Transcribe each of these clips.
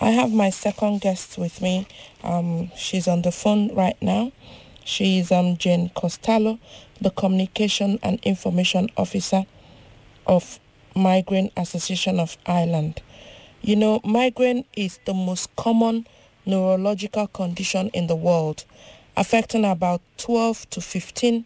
I have my second guest with me. She's on the phone right now. She is Jane Costello, the Communication and Information Officer of Migraine Association of Ireland. You know, migraine is the most common neurological condition in the world, affecting about 12 to 15%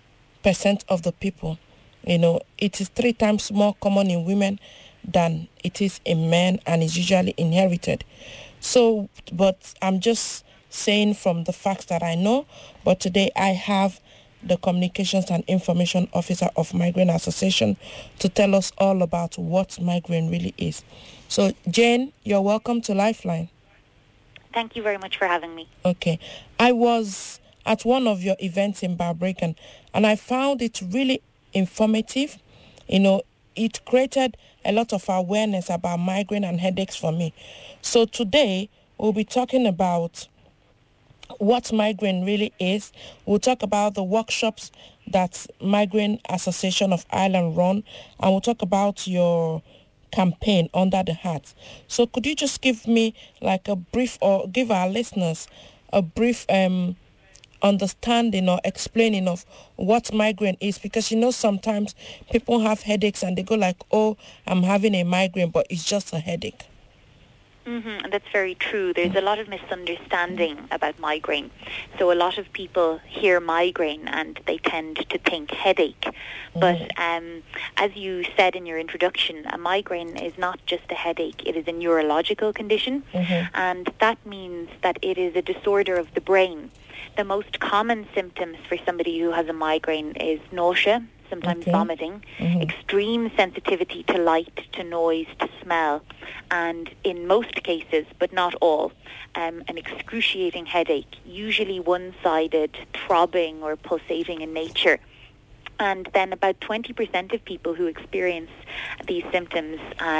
of the people. You know, it is 3 times more common in women than it is in men, and is usually inherited. So, but I'm just saying from the facts that I know, but today I have the Communications and Information Officer of Migraine Association to tell us all about what migraine really is. So, Jane, you're welcome to Lifeline. Thank you very much for having me. Okay. I was at one of your events in Balbriggan, and I found it really informative. You know, it created a lot of awareness about migraine and headaches for me. So today, we'll be talking about what migraine really is. We'll talk about the workshops that Migraine Association of Ireland run, and we'll talk about your campaign Under the Hat. So could you just give me like a brief, or give our listeners a brief understanding or explaining of what migraine is? Because you know, sometimes people have headaches and they go like, oh, I'm having a migraine, but it's just a headache. That's very true. There's a lot of misunderstanding about migraine. So a lot of people hear migraine and they tend to think headache. But as you said in your introduction, a migraine is not just a headache. It is a neurological condition. And that means that it is a disorder of the brain. The most common symptoms for somebody who has a migraine is nausea, sometimes vomiting, extreme sensitivity to light, to noise, to smell, and in most cases, but not all, an excruciating headache, usually one-sided, throbbing or pulsating in nature. And then about 20% of people who experience these symptoms,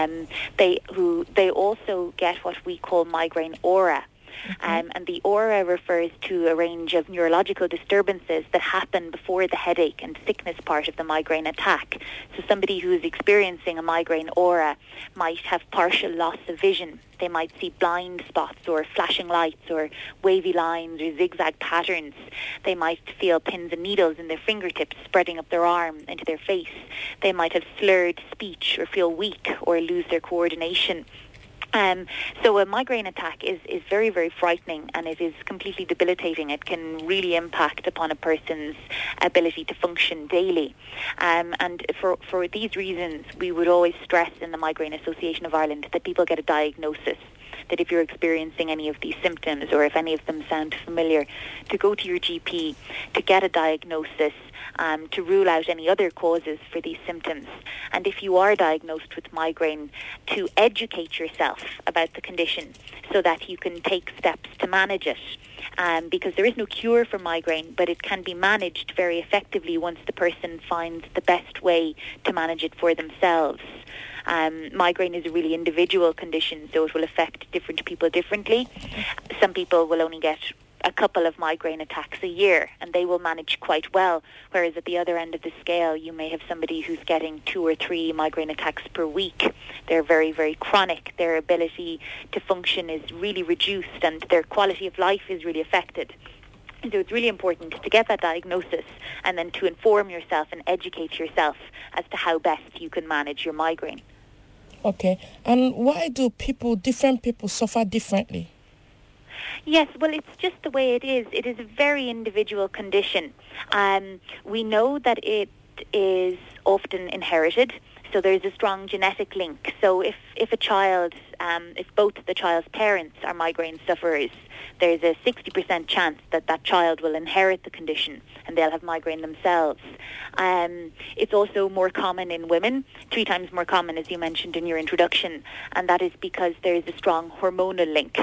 they also get what we call migraine aura. And the aura refers to a range of neurological disturbances that happen before the headache and sickness part of the migraine attack. So somebody who is experiencing a migraine aura might have partial loss of vision. They might see blind spots or flashing lights or wavy lines or zigzag patterns. They might feel pins and needles in their fingertips spreading up their arm into their face. They might have slurred speech or feel weak or lose their coordination. So a migraine attack is very, very frightening, and it is completely debilitating. It can really impact upon a person's ability to function daily. And for these reasons, we would always stress in the Migraine Association of Ireland that people get a diagnosis, that if you're experiencing any of these symptoms or if any of them sound familiar, to go to your GP, to get a diagnosis, to rule out any other causes for these symptoms. And if you are diagnosed with migraine, to educate yourself about the condition so that you can take steps to manage it. Because there is no cure for migraine, but it can be managed very effectively once the person finds the best way to manage it for themselves. Migraine is a really individual condition, so it will affect different people differently. Some people will only get a couple of migraine attacks a year, and they will manage quite well, whereas at the other end of the scale, you may have somebody who's getting 2 or 3 migraine attacks per week. They're very, very chronic. Their ability to function is really reduced, and their quality of life is really affected. So it's really important to get that diagnosis and then to inform yourself and educate yourself as to how best you can manage your migraine. Okay. And why do different people suffer differently? Yes, well, it's just the way it is. It is a very individual condition. We know that it is often inherited, so there's a strong genetic link. So if a child, if both the child's parents are migraine sufferers, there's a 60% chance that that child will inherit the condition and they'll have migraine themselves. It's also more common in women, 3 times more common, as you mentioned in your introduction, and that is because there's a strong hormonal link.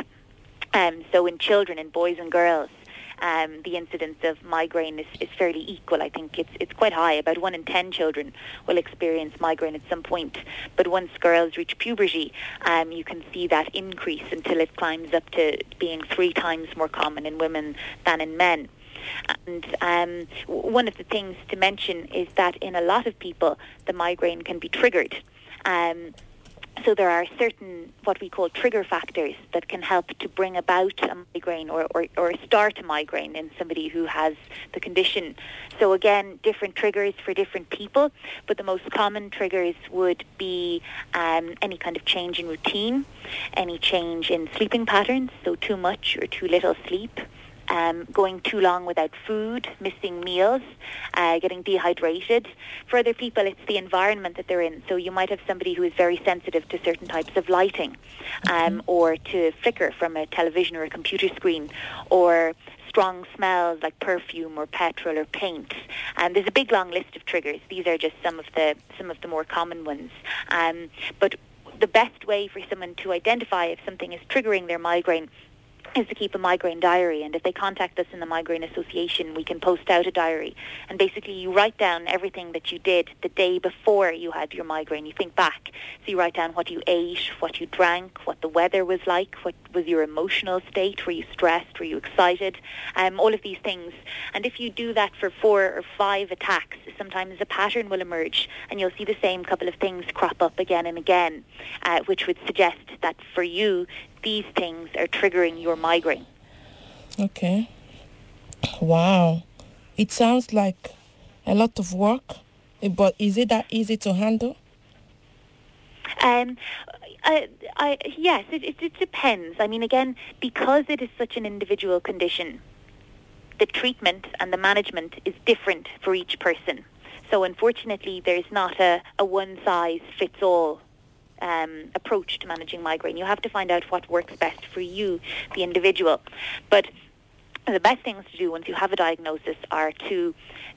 So in children, in boys and girls, the incidence of migraine is fairly equal. I think it's quite high. About 1 in 10 children will experience migraine at some point. But once girls reach puberty, you can see that increase until it climbs up to being 3 times more common in women than in men. And one of the things to mention is that in a lot of people, the migraine can be triggered. So there are certain what we call trigger factors that can help to bring about a migraine or start a migraine in somebody who has the condition. So again, different triggers for different people, but the most common triggers would be any kind of change in routine, any change in sleeping patterns, so too much or too little sleep, going too long without food, missing meals, getting dehydrated. For other people, it's the environment that they're in. So you might have somebody who is very sensitive to certain types of lighting, or to flicker from a television or a computer screen, or strong smells like perfume or petrol or paint. And there's a big long list of triggers. These are just some of the more common ones. But the best way for someone to identify if something is triggering their migraine is to keep a migraine diary, and if they contact us in the Migraine Association, we can post out a diary, and basically you write down everything that you did the day before you had your migraine. You think back, so you write down what you ate, what you drank, what the weather was like, what was your emotional state, were you stressed, were you excited, all of these things. And if you do that for 4 or 5 attacks, sometimes a pattern will emerge, and you'll see the same couple of things crop up again and again, which would suggest that for you these things are triggering your migraine. Okay. Wow. It sounds like a lot of work, but is it that easy to handle? Yes, it depends. I mean, again, because it is such an individual condition, the treatment and the management is different for each person. So unfortunately, there's not a one-size-fits-all approach to managing migraine. You have to find out what works best for you, the individual. But the best things to do once you have a diagnosis are to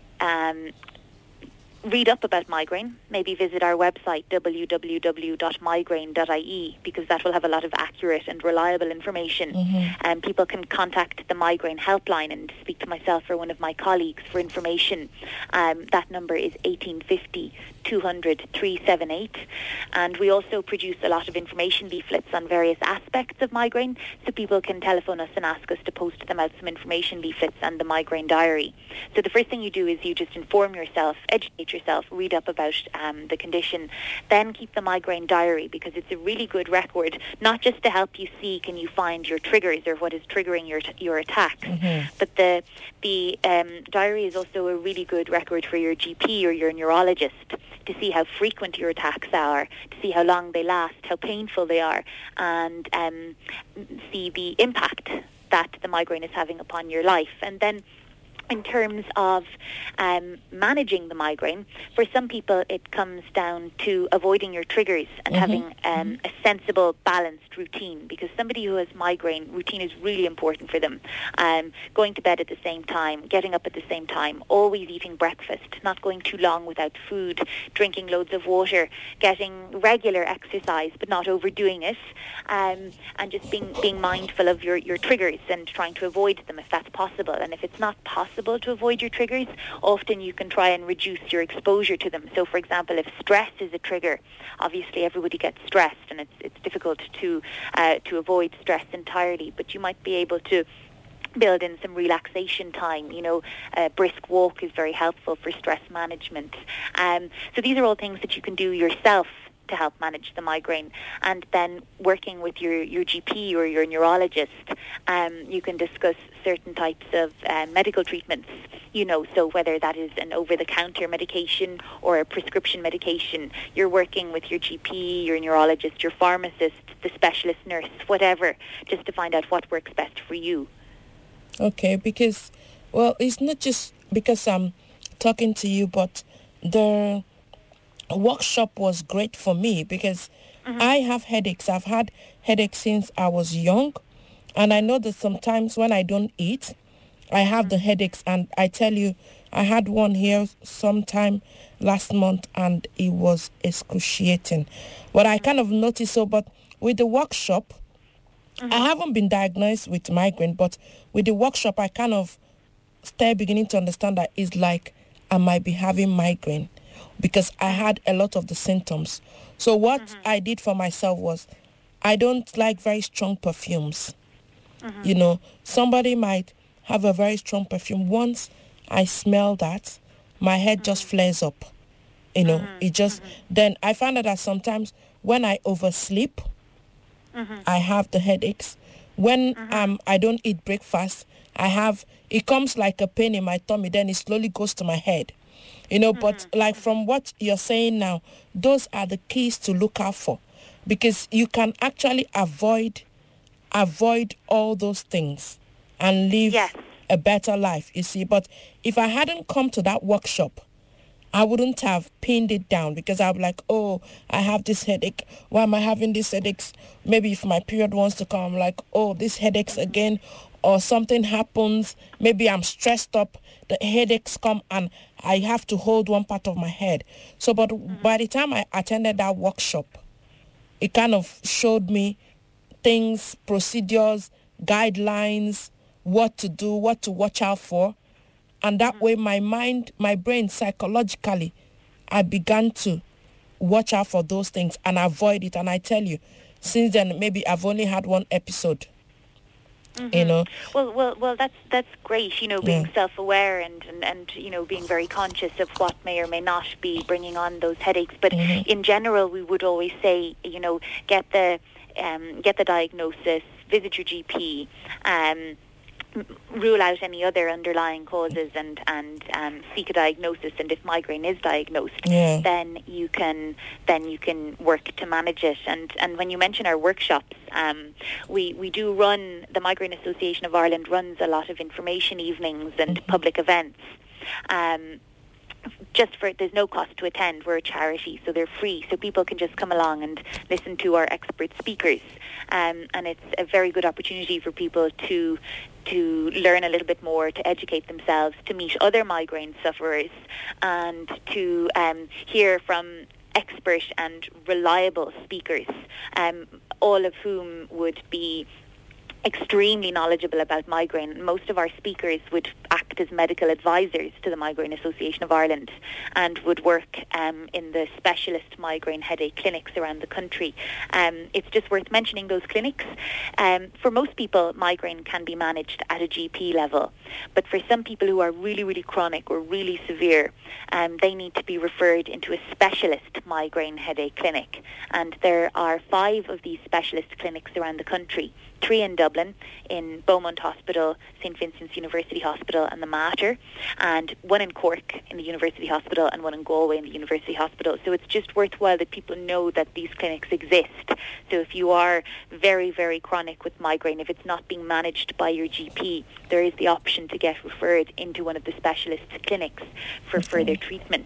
read up about migraine, maybe visit our website www.migraine.ie, because that will have a lot of accurate and reliable information. And people can contact the migraine helpline and speak to myself or one of my colleagues for information. That number is 1850 200 378, and we also produce a lot of information leaflets on various aspects of migraine, so people can telephone us and ask us to post them out some information leaflets and the migraine diary. So the first thing you do is you just inform yourself, educate yourself, read up about the condition, then keep the migraine diary, because it's a really good record, not just to help you see can you find your triggers or what is triggering your attacks, but the diary is also a really good record for your GP or your neurologist to see how frequent your attacks are, to see how long they last, how painful they are, and see the impact that the migraine is having upon your life. And then in terms of managing the migraine, for some people it comes down to avoiding your triggers and having a sensible, balanced routine, because somebody who has migraine, routine is really important for them. Going to bed at the same time, getting up at the same time, always eating breakfast, not going too long without food, drinking loads of water, getting regular exercise but not overdoing it, and just being mindful of your triggers and trying to avoid them if that's possible. And if it's not possible to avoid your triggers, often you can try and reduce your exposure to them. So for example, if stress is a trigger, obviously everybody gets stressed, and it's difficult to avoid stress entirely, but you might be able to build in some relaxation time. A brisk walk is very helpful for stress management. So these are all things that you can do yourself to help manage the migraine. And then working with your GP or your neurologist, you can discuss certain types of medical treatments, so whether that is an over-the-counter medication or a prescription medication. You're working with your GP, your neurologist, your pharmacist, the specialist nurse, whatever, just to find out what works best for you. Okay, because, it's not just because I'm talking to you, but the workshop was great for me because I have headaches. I've had headaches since I was young, and I know that sometimes when I don't eat, I have the headaches. And I tell you, I had one here sometime last month, and it was excruciating. But I kind of noticed but with the workshop, I haven't been diagnosed with migraine, but with the workshop, I kind of started beginning to understand that it's like I might be having migraine, because I had a lot of the symptoms. So what I did for myself was, I don't like very strong perfumes. Somebody might have a very strong perfume. Once I smell that, my head just flares up. It just, then I found out that sometimes when I oversleep, I have the headaches. When I don't eat breakfast, it comes like a pain in my tummy, then it slowly goes to my head. But like from what you're saying now, those are the keys to look out for, because you can actually avoid all those things and live a better life, you see. But if I hadn't come to that workshop, I wouldn't have pinned it down, because I'd be like, oh, I have this headache. Why am I having these headaches? Maybe if my period wants to come, I'm like, oh, this headaches again, or something happens. Maybe I'm stressed up. The headaches come and I have to hold one part of my head. So, but by the time I attended that workshop, it kind of showed me things, procedures, guidelines, what to do, what to watch out for. And that way my brain psychologically, I began to watch out for those things and avoid it. And I tell you, since then, maybe I've only had one episode. Well, that's great. Being self-aware and being very conscious of what may or may not be bringing on those headaches. But in general, we would always say, get the diagnosis, visit your GP, rule out any other underlying causes and seek a diagnosis. And if migraine is diagnosed, then you can work to manage it. And when you mention our workshops, we do run, the Migraine Association of Ireland runs a lot of information evenings and public events. There's no cost to attend. We're a charity, so they're free, so people can just come along and listen to our expert speakers. And it's a very good opportunity for people to learn a little bit more, to educate themselves, to meet other migraine sufferers, and to hear from expert and reliable speakers, all of whom would be extremely knowledgeable about migraine. Most of our speakers would act as medical advisors to the Migraine Association of Ireland and would work in the specialist migraine headache clinics around the country. It's just worth mentioning those clinics. For most people, migraine can be managed at a GP level, but for some people who are really, really chronic or really severe, they need to be referred into a specialist migraine headache clinic. And there are 5 of these specialist clinics around the country. 3 in Dublin, in Beaumont Hospital, St. Vincent's University Hospital and the Mater, and 1 in Cork in the University Hospital and 1 in Galway in the University Hospital. So it's just worthwhile that people know that these clinics exist. So if you are very, very chronic with migraine, if it's not being managed by your GP, there is the option to get referred into one of the specialist clinics for further treatment.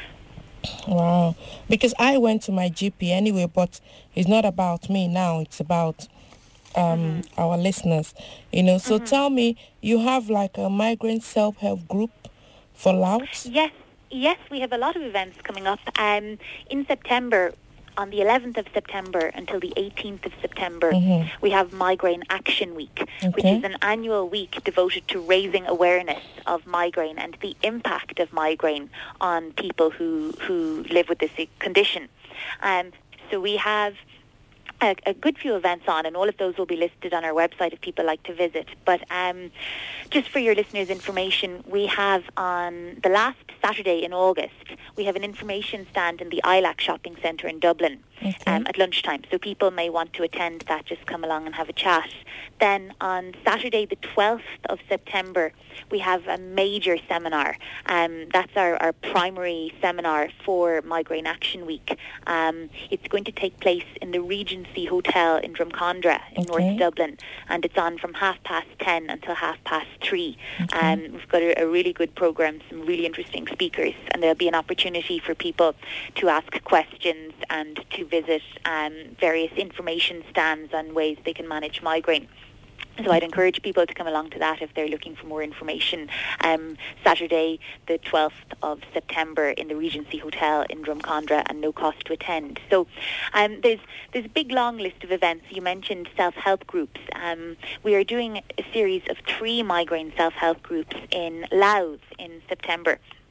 Wow. Because I went to my GP anyway, but it's not about me now. It's about our listeners, So tell me, you have like a migraine self-help group for Louth? Yes, we have a lot of events coming up. In September, on the 11th of September until the 18th of September, we have Migraine Action Week, which is an annual week devoted to raising awareness of migraine and the impact of migraine on people who live with this condition. So we have a good few events on, and all of those will be listed on our website if people like to visit. But just for your listeners' information, we have on the last Saturday in August, we have an information stand in the ILAC shopping centre in Dublin at lunchtime. So people may want to attend that, just come along and have a chat. Then on Saturday the 12th of September, we have a major seminar. That's our primary seminar for Migraine Action Week. It's going to take place in the Regency Hotel in Drumcondra in North Dublin, and it's on from 10:30 until 3:30. We've got a really good programme, some really interesting speakers, and there'll be an opportunity for people to ask questions and to visit various information stands on ways they can manage migraine. So I'd encourage people to come along to that if they're looking for more information. Saturday, the 12th of September in the Regency Hotel in Drumcondra, and no cost to attend. So there's a big long list of events. You mentioned self-help groups. We are doing a series of 3 migraine self-help groups in Louth in September.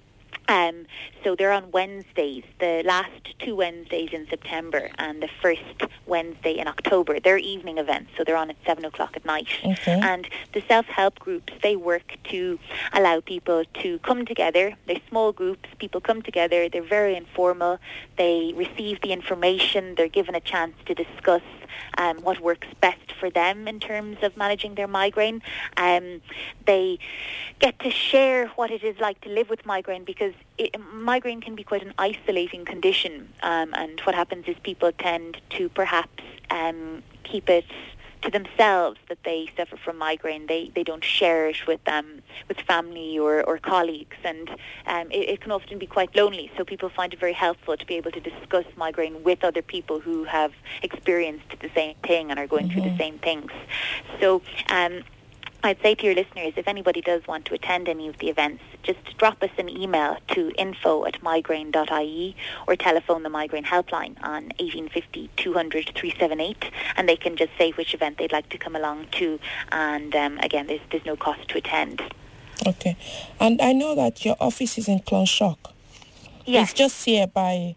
So they're on Wednesdays, the last 2 Wednesdays in September and the first Wednesday in October. They're evening events, so they're on at 7 o'clock at night. Okay. And the self-help groups, they work to allow people to come together. They're small groups. People come together. They're very informal. They receive the information. They're given a chance to discuss what works best for them in terms of managing their migraine. They get to share what it is like to live with migraine, because migraine can be quite an isolating condition, and what happens is people tend to perhaps keep it to themselves that they suffer from migraine. They don't share it with family or colleagues, and it can often be quite lonely. So people find it very helpful to be able to discuss migraine with other people who have experienced the same thing and are going through the same things. So I'd say to your listeners, if anybody does want to attend any of the events, just drop us an email to info@migraine.ie or telephone the migraine helpline on 1850 200 378, and they can just say which event they'd like to come along to. And again, there's no cost to attend. Okay. And I know that your office is in Clonshock. Yes. It's just here by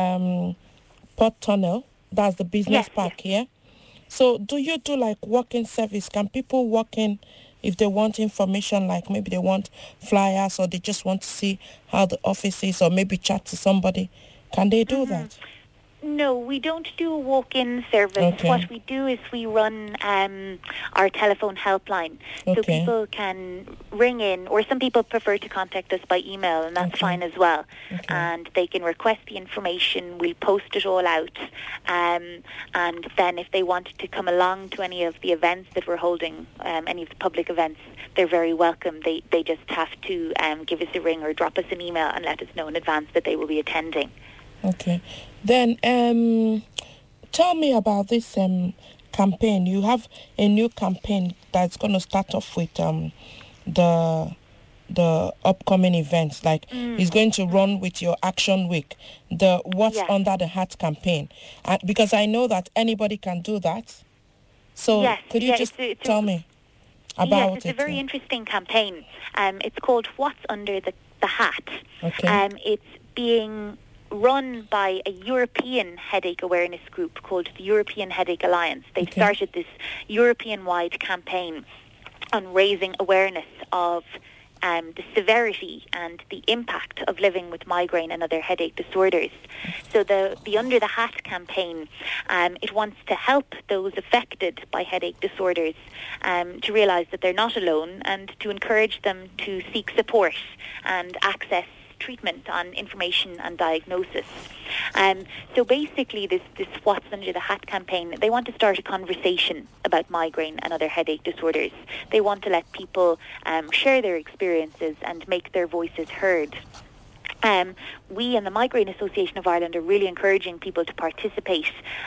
Port Tunnel. That's the business park here. So do you do like walk-in service? Can people walk in if they want information, like maybe they want flyers or they just want to see how the office is or maybe chat to somebody? Can they do that? No, we don't do a walk-in service. Okay. What we do is we run our telephone helpline. So people can ring in, or some people prefer to contact us by email, and that's fine as well. Okay. And they can request the information. We'll post it all out. And then if they wanted to come along to any of the events that we're holding, any of the public events, they're very welcome. They just have to give us a ring or drop us an email and let us know in advance that they will be attending. Okay. Then tell me about this campaign. You have a new campaign that's going to start off with the upcoming events. Like it's going to run with your Action Week, the What's Under the Hat campaign. Because I know that anybody can do that. So could you just tell me about it? It's a very interesting campaign. It's called What's Under the Hat. Okay. It's being run by a European headache awareness group called the European Headache Alliance. They've started this European-wide campaign on raising awareness of the severity and the impact of living with migraine and other headache disorders. So the Under the Hat campaign, it wants to help those affected by headache disorders to realise that they're not alone, and to encourage them to seek support and access treatment on information and diagnosis. So basically this What's Under the Hat campaign, they want to start a conversation about migraine and other headache disorders. They want to let people share their experiences and make their voices heard. We in the Migraine Association of Ireland are really encouraging people to participate.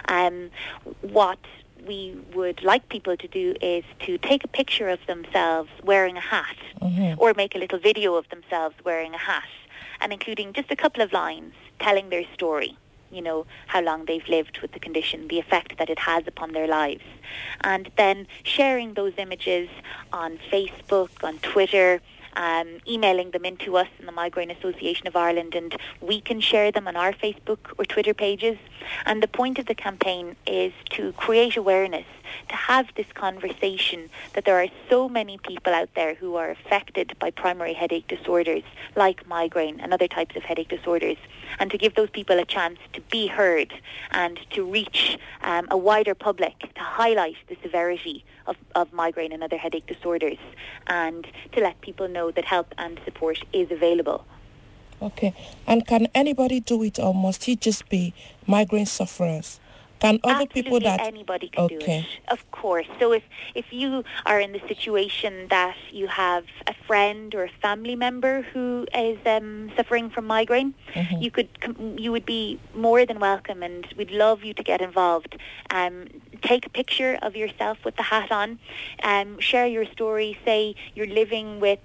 What we would like people to do is to take a picture of themselves wearing a hat, or make a little video of themselves wearing a hat, and including just a couple of lines telling their story, you know, how long they've lived with the condition, the effect that it has upon their lives. And then sharing those images on Facebook, on Twitter, emailing them into us in the Migraine Association of Ireland, and we can share them on our Facebook or Twitter pages. And the point of the campaign is to create awareness, to have this conversation that there are so many people out there who are affected by primary headache disorders like migraine and other types of headache disorders, and to give those people a chance to be heard and to reach a wider public, to highlight the severity of migraine and other headache disorders, and to let people know that help and support is available. Okay. And can anybody do it, or must it just be migraine sufferers? Can other people that... anybody can do it, of course. So if you are in the situation that you have a friend or a family member who is suffering from migraine, you would be more than welcome, and we'd love you to get involved. Take a picture of yourself with the hat on, share your story, say you're living with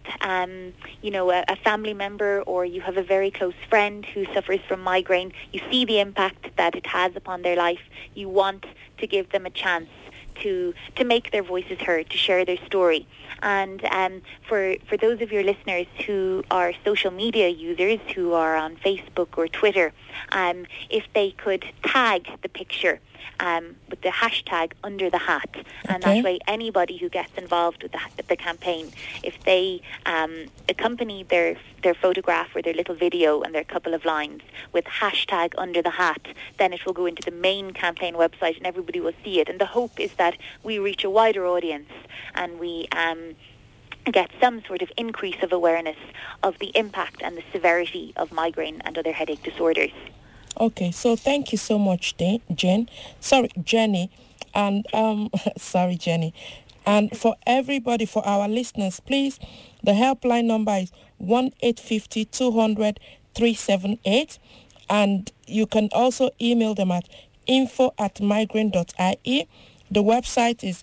a family member, or you have a very close friend who suffers from migraine. You see the impact that it has upon their life. You want to give them a chance to make their voices heard, to share their story. And for those of your listeners who are social media users, who are on Facebook or Twitter, if they could tag the picture with the hashtag Under the Hat, and that way anybody who gets involved with the campaign, if they accompany their photograph or their little video and their couple of lines with hashtag Under the Hat, then it will go into the main campaign website and everybody will see it. And the hope is that we reach a wider audience and we get some sort of increase of awareness of the impact and the severity of migraine and other headache disorders. Okay, so thank you so much, Jenny. And sorry, Jenny. And for everybody, for our listeners, please, the helpline number is 1-850-200-378. And you can also email them at info@migraine.ie. The website is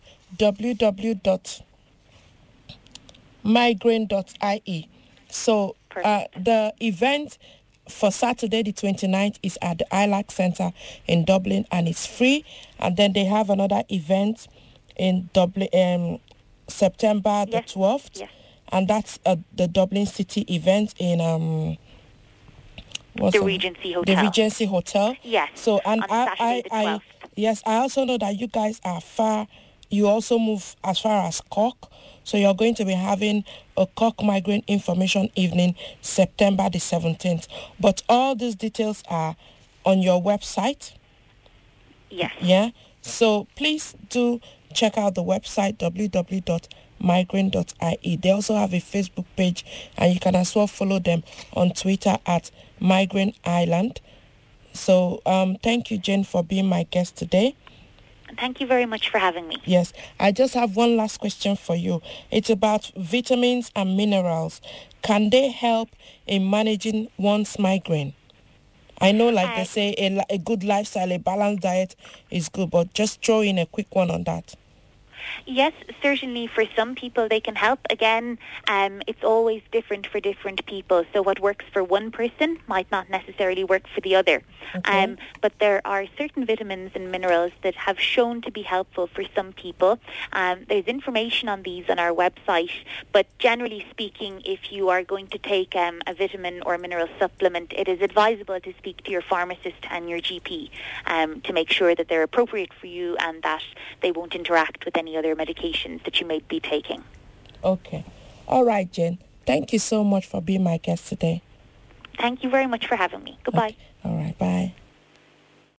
www.migraine.ie. So the event for Saturday the 29th is at the ILAC Centre in Dublin, and it's free. And then they have another event in Dublin, September the 12th, and that's the Dublin City event in the Regency Hotel. The Regency Hotel. Yes. So and on Saturday the 12th. Yes, I also know that you guys are far. You also move as far as Cork. So you're going to be having a Cork Migraine Information Evening, September the 17th. But all these details are on your website. Yes. Yeah. So please do check out the website, www.migraine.ie. They also have a Facebook page, and you can as well follow them on Twitter at Migraine Island. So thank you, Jane, for being my guest today. Thank you very much for having me. Yes. I just have one last question for you. It's about vitamins and minerals. Can they help in managing one's migraine? I know, like they say, a good lifestyle, a balanced diet is good, but just throw in a quick one on that. Yes, certainly for some people they can help. Again, it's always different for different people. So what works for one person might not necessarily work for the other. Okay. But there are certain vitamins and minerals that have shown to be helpful for some people. There's information on these on our website. But generally speaking, if you are going to take a vitamin or mineral supplement, it is advisable to speak to your pharmacist and your GP to make sure that they're appropriate for you and that they won't interact with any other medications that you may be taking. Okay. All right, Jen. Thank you so much for being my guest today. Thank you very much for having me. Goodbye. Okay. All right. Bye.